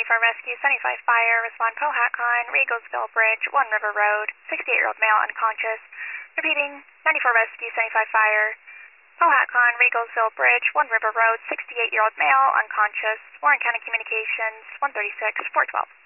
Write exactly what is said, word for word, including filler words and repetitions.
ninety-four Rescue, seventy-five Fire, respond Pohatcon, Regelsville Bridge, One River Road, sixty-eight-year-old male unconscious. Repeating, ninety-four Rescue, seventy-five Fire, Pohatcon, Regelsville Bridge, One River Road, sixty-eight-year-old male unconscious. Warren County Communications, one thirty-six, four twelve.